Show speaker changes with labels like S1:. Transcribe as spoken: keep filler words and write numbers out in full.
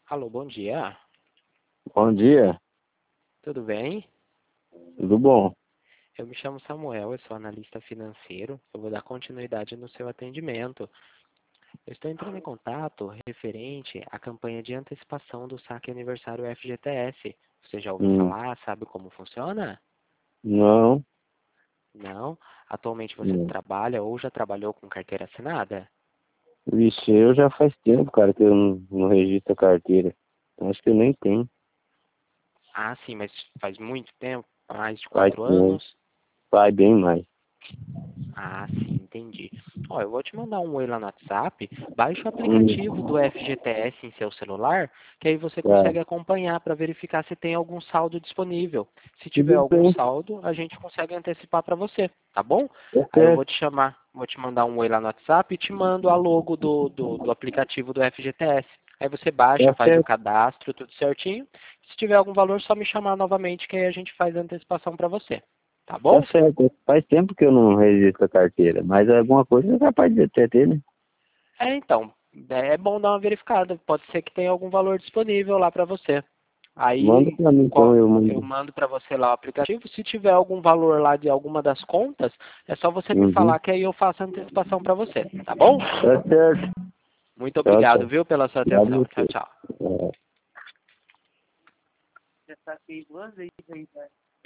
S1: Alô, bom dia.
S2: Bom dia,
S1: Tudo bem?
S2: tudo bom?
S1: Eu me chamo Samuel, eu sou analista financeiro. Eu vou dar continuidade no seu atendimento. Eu estou entrando em contato referente à campanha de antecipação do saque aniversário F G T S. Você já ouviu
S2: Hum,
S1: falar? Sabe como funciona?
S2: não,
S1: Não? Atualmente você
S2: não.
S1: trabalha ou já trabalhou com carteira assinada?
S2: Vixe, eu já faz tempo, cara, que eu não, não registro a carteira. Acho que eu nem tenho.
S1: Ah, sim, mas faz muito tempo, mais de
S2: Faz
S1: quatro
S2: tempo,
S1: anos.
S2: faz bem mais.
S1: Ah, sim, entendi. Ó, eu vou te mandar um oi lá no WhatsApp. Baixe o aplicativo
S2: Hum,
S1: do F G T S em seu celular, que aí você
S2: tá,
S1: consegue acompanhar para verificar se tem algum saldo disponível. Se tiver
S2: tudo
S1: algum
S2: bem,
S1: saldo, a gente consegue antecipar para você, tá bom?
S2: tá
S1: Aí eu vou
S2: certo,
S1: te chamar, vou te mandar um oi lá no WhatsApp e te mando a logo do, do, do aplicativo do F G T S. Aí você baixa,
S2: tá
S1: faz o
S2: certo,
S1: cadastro, tudo certinho. Se tiver algum valor, só me chamar novamente, que aí a gente faz a antecipação para você, tá
S2: tá
S1: bom?
S2: certo. Faz tempo que eu não registro a carteira, mas alguma coisa é capaz de ter, ter, né?
S1: É, então, é bom dar uma verificada. Pode ser que tenha algum valor disponível lá para você.
S2: Manda
S1: Aí
S2: pra mim então,
S1: qual-
S2: eu
S1: eu
S2: mando.
S1: mando para você lá o aplicativo. Se tiver algum valor lá de alguma das contas, é só você me
S2: Uhum.
S1: falar que aí eu faço a antecipação para você, tá bom?
S2: Tá certo.
S1: Muito
S2: Tchau,
S1: obrigado,
S2: tchau.
S1: viu, pela sua atenção.
S2: Obrigado
S1: Tchau,
S2: você.
S1: tchau.
S2: É.
S1: Já saquei duas vezes aí, velho.